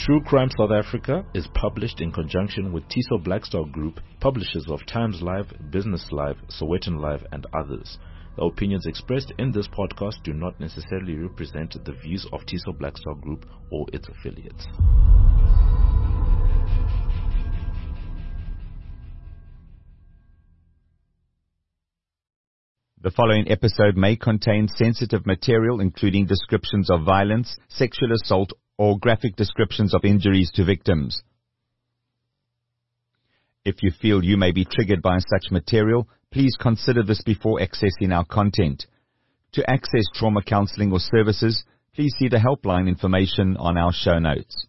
True Crime South Africa is published in conjunction with Tiso Blackstar Group, publishers of Times Live, Business Live, Sowetan Live, and others. The opinions expressed in this podcast do not necessarily represent the views of Tiso Blackstar Group or its affiliates. The following episode may contain sensitive material, including descriptions of violence, sexual assault, or graphic descriptions of injuries to victims. If you feel you may be triggered by such material, please consider this before accessing our content. To access trauma counseling or services, please see the helpline information on our show notes.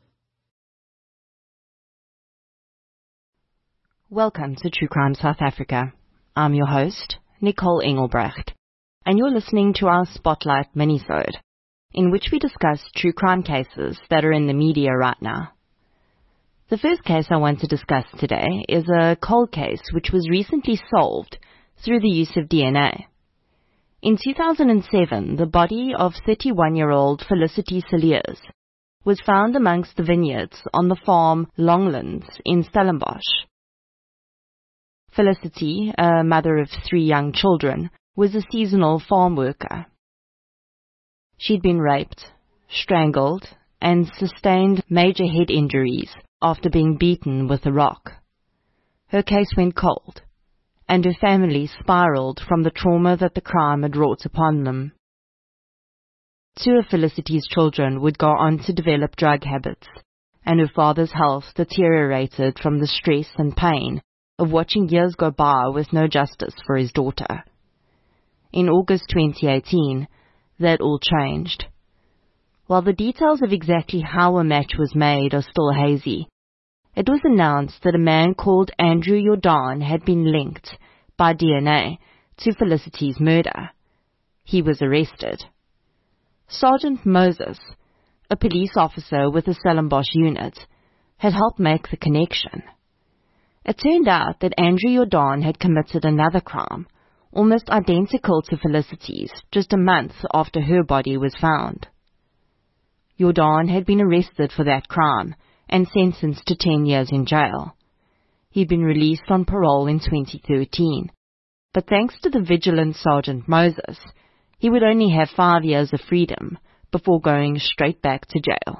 Welcome to True Crime South Africa. I'm your host, Nicole Engelbrecht, and you're listening to our Spotlight minisode, in which we discuss true crime cases that are in the media right now. The first case I want to discuss today is a cold case which was recently solved through the use of DNA. In 2007, the body of 31-year-old Felicity Cilliers was found amongst the vineyards on the farm Longlands in Stellenbosch. Felicity, a mother of 3 young children, was a seasonal farm worker. She'd been raped, strangled, and sustained major head injuries after being beaten with a rock. Her case went cold, and her family spiraled from the trauma that the crime had wrought upon them. 2 of Felicity's children would go on to develop drug habits, and her father's health deteriorated from the stress and pain of watching years go by with no justice for his daughter. In August 2018, that all changed. While the details of exactly how a match was made are still hazy, it was announced that a man called Andrew Jordan had been linked by DNA to Felicity's murder. He was arrested. Sergeant Moses, a police officer with the Stellenbosch unit, had helped make the connection. It turned out that Andrew Jordan had committed another crime, almost identical to Felicity's, just a month after her body was found. Jordan had been arrested for that crime and sentenced to 10 years in jail. He'd been released on parole in 2013, but thanks to the vigilant Sergeant Moses, he would only have 5 years of freedom before going straight back to jail.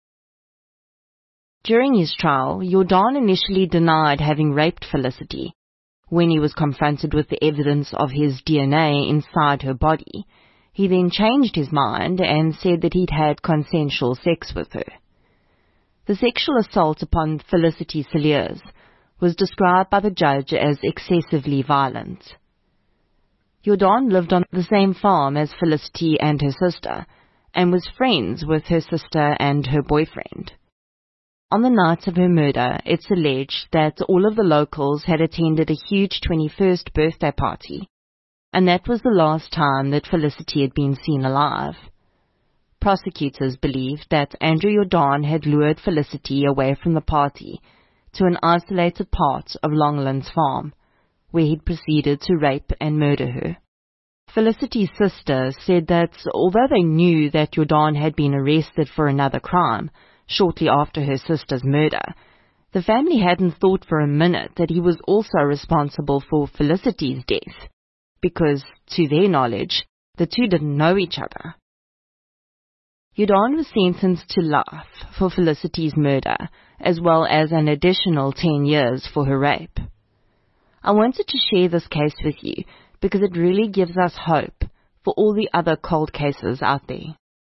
During his trial, Jordan initially denied having raped Felicity. When he was confronted with the evidence of his DNA inside her body, he then changed his mind and said that he'd had consensual sex with her. The sexual assault upon Felicity Cilliers was described by the judge as excessively violent. Jordan lived on the same farm as Felicity and her sister, and was friends with her sister and her boyfriend. On the night of her murder, it's alleged that all of the locals had attended a huge 21st birthday party, and that was the last time that Felicity had been seen alive. Prosecutors believed that Andrew Jordan had lured Felicity away from the party to an isolated part of Longlands farm, where he'd proceeded to rape and murder her. Felicity's sister said that although they knew that Jordan had been arrested for another crime shortly after her sister's murder, the family hadn't thought for a minute that he was also responsible for Felicity's death, because, to their knowledge, the two didn't know each other. Jordan was sentenced to life for Felicity's murder, as well as an additional 10 years for her rape. I wanted to share this case with you because it really gives us hope for all the other cold cases out there.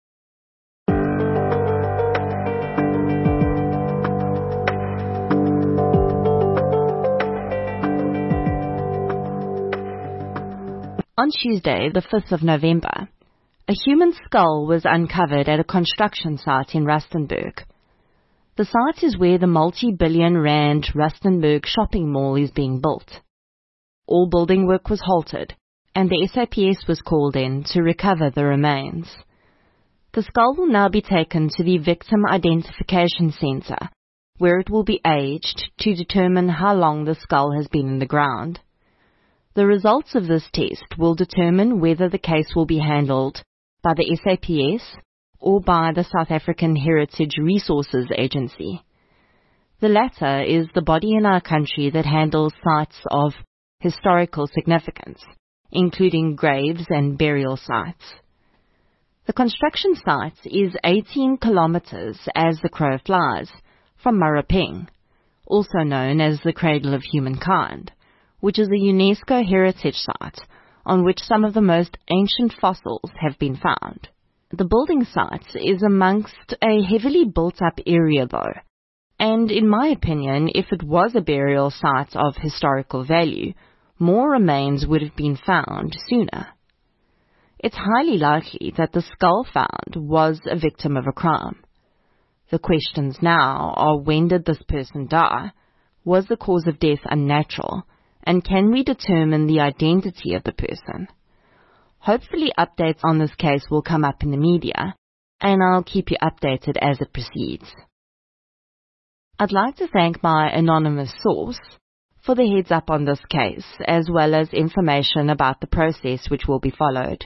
On Tuesday, the 5th of November, a human skull was uncovered at a construction site in Rustenburg. The site is where the multi-billion rand Rustenburg shopping mall is being built. All building work was halted, and the SAPS was called in to recover the remains. The skull will now be taken to the Victim Identification Centre, where it will be aged to determine how long the skull has been in the ground. The results of this test will determine whether the case will be handled by the SAPS or by the South African Heritage Resources Agency. The latter is the body in our country that handles sites of historical significance, including graves and burial sites. The construction site is 18 kilometers as the crow flies from Marapeng, also known as the Cradle of Humankind, which is a UNESCO heritage site on which some of the most ancient fossils have been found. The building site is amongst a heavily built-up area though, and in my opinion, if it was a burial site of historical value, more remains would have been found sooner. It's highly likely that the skull found was a victim of a crime. The questions now are, when did this person die? Was the cause of death unnatural? And can we determine the identity of the person? Hopefully updates on this case will come up in the media, and I'll keep you updated as it proceeds. I'd like to thank my anonymous source for the heads up on this case, as well as information about the process which will be followed.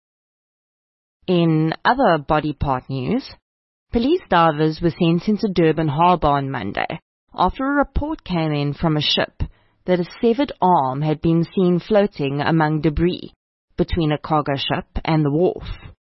In other body part news, police divers were sent into Durban Harbour on Monday after a report came in from a ship that a severed arm had been seen floating among debris between a cargo ship and the wharf.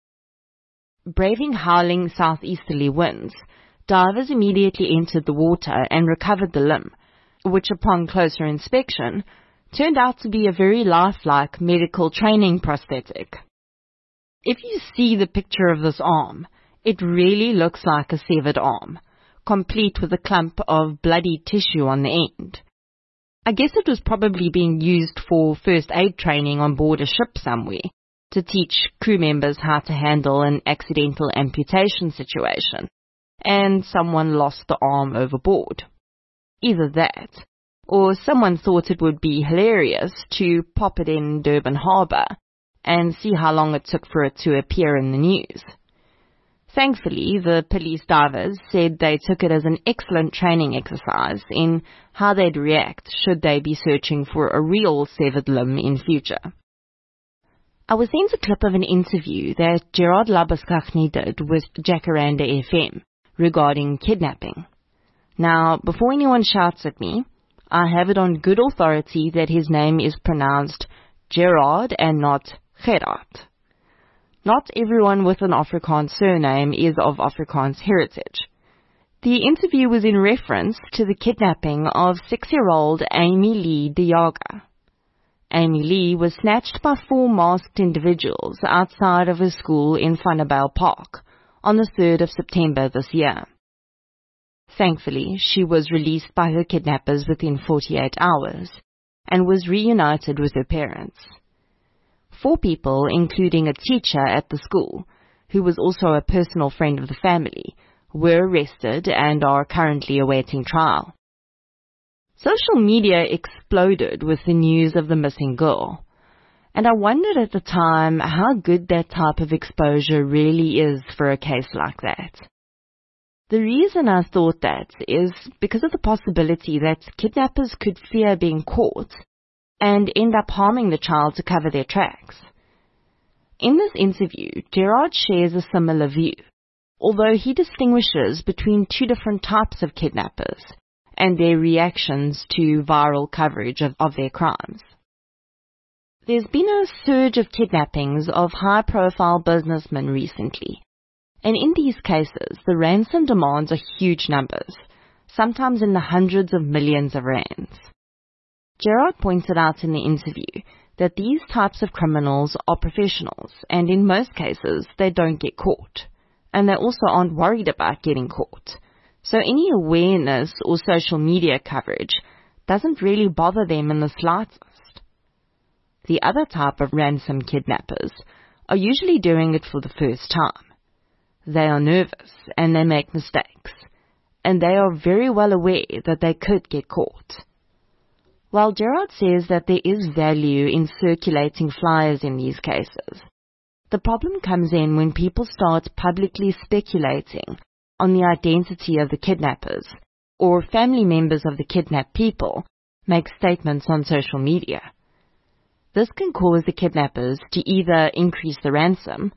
Braving howling southeasterly winds, divers immediately entered the water and recovered the limb, which upon closer inspection turned out to be a very lifelike medical training prosthetic. If you see the picture of this arm, it really looks like a severed arm, complete with a clump of bloody tissue on the end. I guess it was probably being used for first aid training on board a ship somewhere, to teach crew members how to handle an accidental amputation situation, and someone lost the arm overboard. Either that, or someone thought it would be hilarious to pop it in Durban Harbour and see how long it took for it to appear in the news. Thankfully, the police divers said they took it as an excellent training exercise in how they'd react should they be searching for a real severed limb in future. I was sent a clip of an interview that Gerard Labuschagne did with Jacaranda FM regarding kidnapping. Now, before anyone shouts at me, I have it on good authority that his name is pronounced Gerard and not Gerard. Not everyone with an Afrikaans surname is of Afrikaans heritage. The interview was in reference to the kidnapping of 6-year-old Amy Lee de Jager. Amy Lee was snatched by 4 masked individuals outside of her school in Vanderbijl Park on the 3rd of September this year. Thankfully, she was released by her kidnappers within 48 hours and was reunited with her parents. 4 people, including a teacher at the school, who was also a personal friend of the family, were arrested and are currently awaiting trial. Social media exploded with the news of the missing girl, and I wondered at the time how good that type of exposure really is for a case like that. The reason I thought that is because of the possibility that kidnappers could fear being caught and end up harming the child to cover their tracks. In this interview, Gerard shares a similar view, although he distinguishes between 2 different types of kidnappers and their reactions to viral coverage of their crimes. There's been a surge of kidnappings of high-profile businessmen recently, and in these cases, the ransom demands are huge numbers, sometimes in the hundreds of millions of rands. Gerard pointed out in the interview that these types of criminals are professionals, and in most cases, they don't get caught, and they also aren't worried about getting caught. So any awareness or social media coverage doesn't really bother them in the slightest. The other type of ransom kidnappers are usually doing it for the first time. They are nervous and they make mistakes, and they are very well aware that they could get caught. While Gerard says that there is value in circulating flyers in these cases, the problem comes in when people start publicly speculating on the identity of the kidnappers, or family members of the kidnapped people make statements on social media. This can cause the kidnappers to either increase the ransom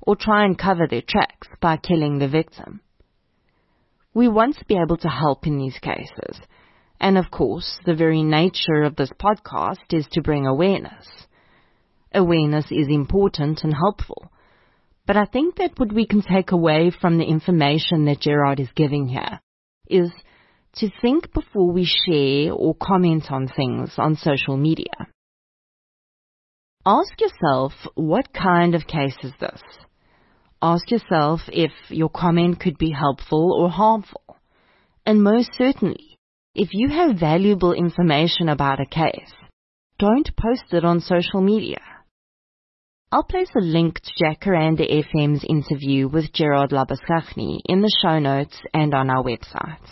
or try and cover their tracks by killing the victim. We want to be able to help in these cases, and of course, the very nature of this podcast is to bring awareness. Awareness is important and helpful, but I think that what we can take away from the information that Gerard is giving here is to think before we share or comment on things on social media. Ask yourself, what kind of case is this? Ask yourself if your comment could be helpful or harmful. And most certainly, if you have valuable information about a case, don't post it on social media. I'll place a link to Jacaranda FM's interview with Gerard Labuschagne in the show notes and on our website.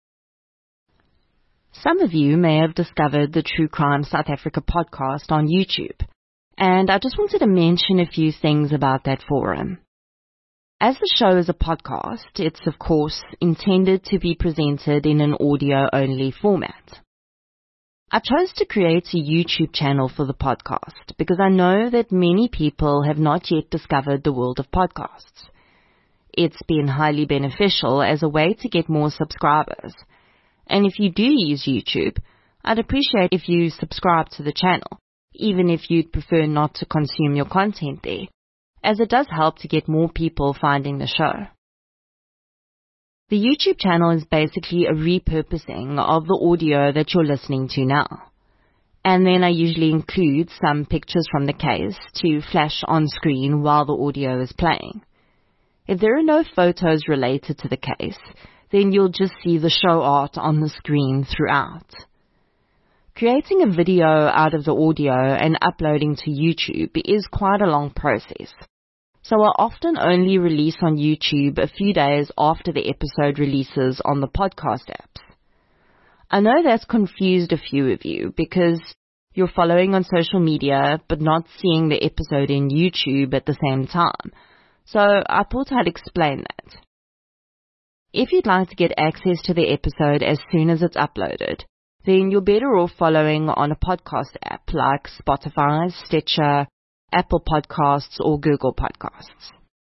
Some of you may have discovered the True Crime South Africa podcast on YouTube, and I just wanted to mention a few things about that forum. As the show is a podcast, it's of course intended to be presented in an audio-only format. I chose to create a YouTube channel for the podcast because I know that many people have not yet discovered the world of podcasts. It's been highly beneficial as a way to get more subscribers. And if you do use YouTube, I'd appreciate if you subscribe to the channel, even if you'd prefer not to consume your content there, as it does help to get more people finding the show. The YouTube channel is basically a repurposing of the audio that you're listening to now. And then I usually include some pictures from the case to flash on screen while the audio is playing. If there are no photos related to the case, then you'll just see the show art on the screen throughout. Creating a video out of the audio and uploading to YouTube is quite a long process. So I often only release on YouTube a few days after the episode releases on the podcast apps. I know that's confused a few of you because you're following on social media but not seeing the episode in YouTube at the same time. So I thought I'd explain that. If you'd like to get access to the episode as soon as it's uploaded, then you're better off following on a podcast app like Spotify, Stitcher, Apple Podcasts, or Google Podcasts.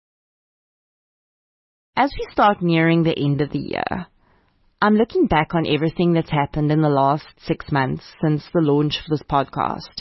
As we start nearing the end of the year, I'm looking back on everything that's happened in the last 6 months since the launch of this podcast.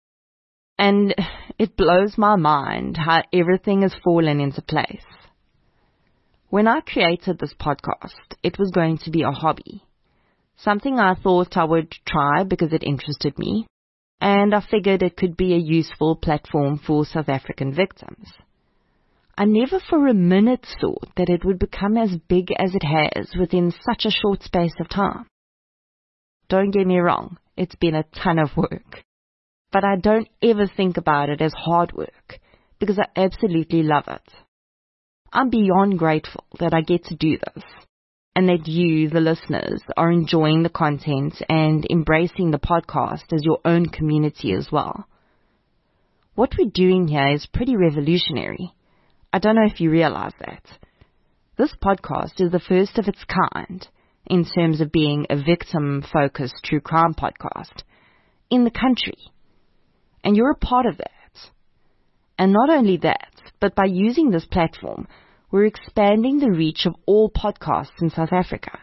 And it blows my mind how everything has fallen into place. When I created this podcast, it was going to be a hobby. Something I thought I would try because it interested me, and I figured it could be a useful platform for South African victims. I never for a minute thought that it would become as big as it has within such a short space of time. Don't get me wrong, it's been a ton of work, but I don't ever think about it as hard work because I absolutely love it. I'm beyond grateful that I get to do this, and that you, the listeners, are enjoying the content and embracing the podcast as your own community as well. What we're doing here is pretty revolutionary. I don't know if you realize that. This podcast is the first of its kind in terms of being a victim-focused true crime podcast in the country. And you're a part of that. And not only that, but by using this platform, we're expanding the reach of all podcasts in South Africa.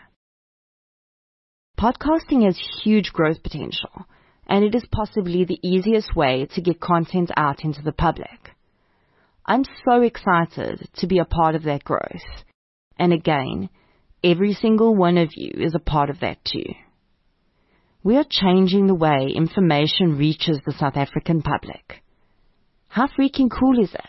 Podcasting has huge growth potential, and it is possibly the easiest way to get content out into the public. I'm so excited to be a part of that growth. And again, every single one of you is a part of that too. We are changing the way information reaches the South African public. How freaking cool is that?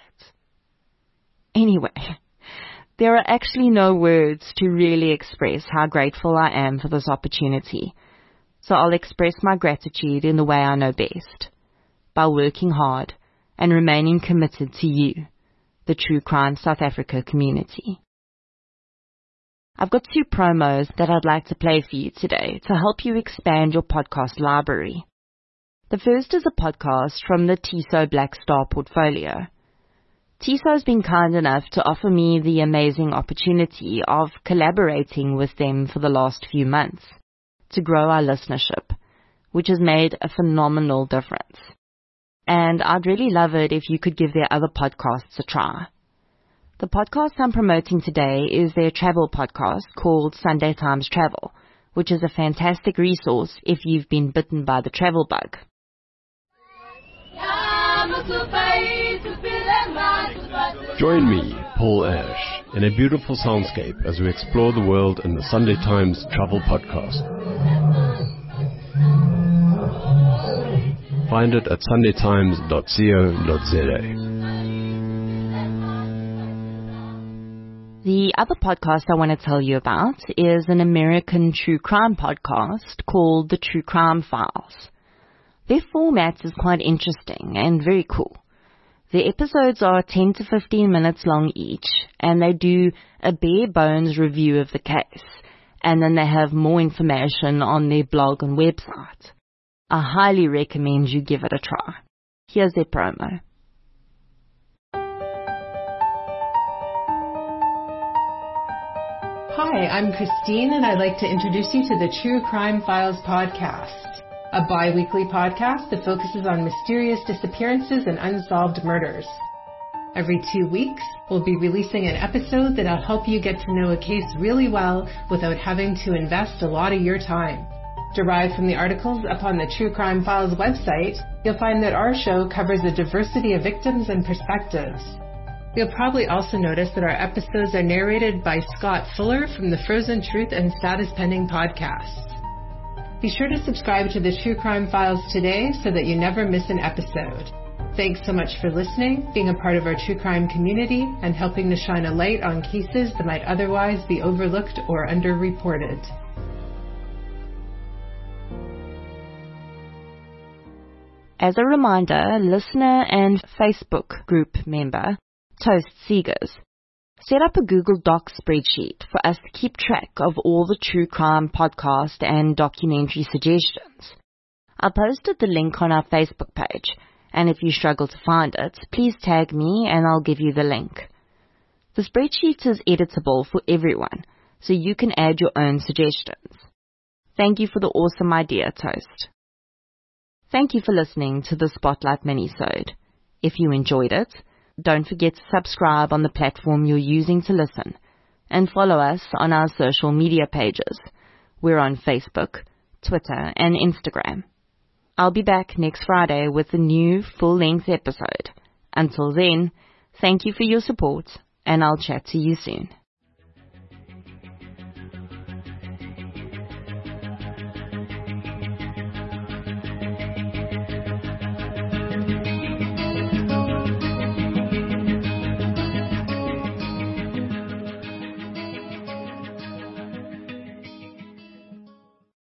Anyway, there are actually no words to really express how grateful I am for this opportunity. So I'll express my gratitude in the way I know best, by working hard and remaining committed to you, the True Crime South Africa community. I've got 2 promos that I'd like to play for you today to help you expand your podcast library. The first is a podcast from the TISO Black Star portfolio. TISO has been kind enough to offer me the amazing opportunity of collaborating with them for the last few months to grow our listenership, which has made a phenomenal difference. And I'd really love it if you could give their other podcasts a try. The podcast I'm promoting today is their travel podcast called Sunday Times Travel, which is a fantastic resource if you've been bitten by the travel bug. Join me, Paul Ash, in a beautiful soundscape as we explore the world in the Sunday Times Travel Podcast. Find it at sundaytimes.co.za. The other podcast I want to tell you about is an American true crime podcast called The True Crime Files. Their format is quite interesting and very cool. The episodes are 10 to 15 minutes long each, and they do a bare bones review of the case, and then they have more information on their blog and website. I highly recommend you give it a try. Here's their promo. Hi, I'm Christine, and I'd like to introduce you to the True Crime Files podcast, a bi-weekly podcast that focuses on mysterious disappearances and unsolved murders. Every 2 weeks, we'll be releasing an episode that'll help you get to know a case really well without having to invest a lot of your time. Derived from the articles up on the True Crime Files website, you'll find that our show covers a diversity of victims and perspectives. You'll probably also notice that our episodes are narrated by Scott Fuller from the Frozen Truth and Status Pending podcasts. Be sure to subscribe to the True Crime Files today so that you never miss an episode. Thanks so much for listening, being a part of our true crime community, and helping to shine a light on cases that might otherwise be overlooked or underreported. As a reminder, listener and Facebook group member Toast Seegers set up a Google Docs spreadsheet for us to keep track of all the true crime podcast and documentary suggestions. I posted the link on our Facebook page, and if you struggle to find it, please tag me and I'll give you the link. The spreadsheet is editable for everyone, so you can add your own suggestions. Thank you for the awesome idea, Toast. Thank you for listening to the Spotlight Minisode. If you enjoyed it, don't forget to subscribe on the platform you're using to listen, and follow us on our social media pages. We're on Facebook, Twitter, and Instagram. I'll be back next Friday with a new full-length episode. Until then, thank you for your support, and I'll chat to you soon.